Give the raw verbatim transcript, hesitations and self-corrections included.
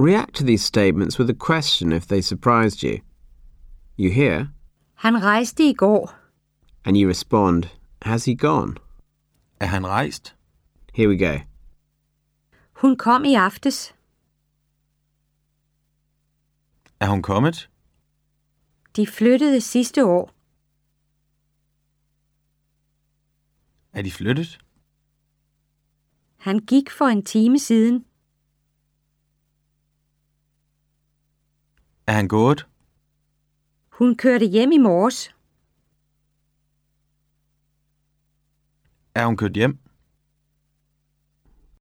React to these statements with a question if they surprised you. You hear, Han rejste i går. and you respond, has he gone? Er han rejst? Here we go. Hun kom i aftes. Er hun kommet? De flyttede sidste år. Er de flyttet? Han gik for en time siden. Er han gået? Hun kørte hjem i morges. Er hun kørt hjem?